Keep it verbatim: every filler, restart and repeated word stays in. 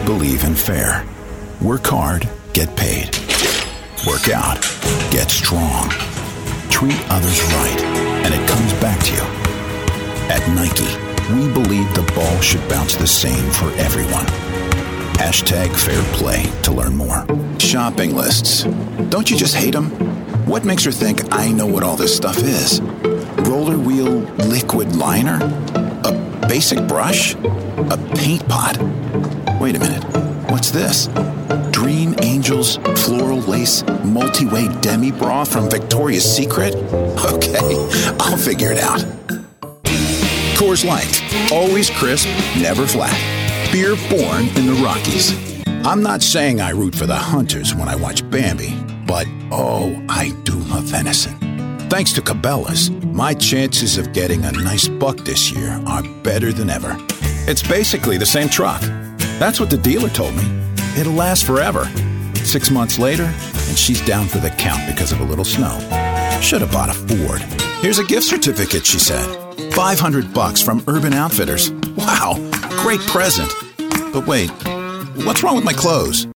believe in fair. Work hard, get paid. Work out, get strong. Treat others right, and it comes back to you. At Nike, we believe the ball should bounce the same for everyone. Hashtag fair play to learn more. Shopping lists. Don't you just hate them? What makes her think I know what all this stuff is? Roller wheel liquid liner? A basic brush? A paint pot? Wait a minute. What's this? Dream Angels floral lace multi-way demi bra from Victoria's Secret? Okay, I'll figure it out. Coors Light. Always crisp, never flat. Beer born in the Rockies. I'm not saying I root for the Hunters when I watch Bambi, but oh, I do love venison. Thanks to Cabela's, my chances of getting a nice buck this year are better than ever. It's basically the same truck. That's what the dealer told me. It'll last forever. Six months later, and she's down for the count because of a little snow. Should have bought a Ford. Here's a gift certificate, she said. five hundred bucks from Urban Outfitters. Wow, great present. But wait, what's wrong with my clothes?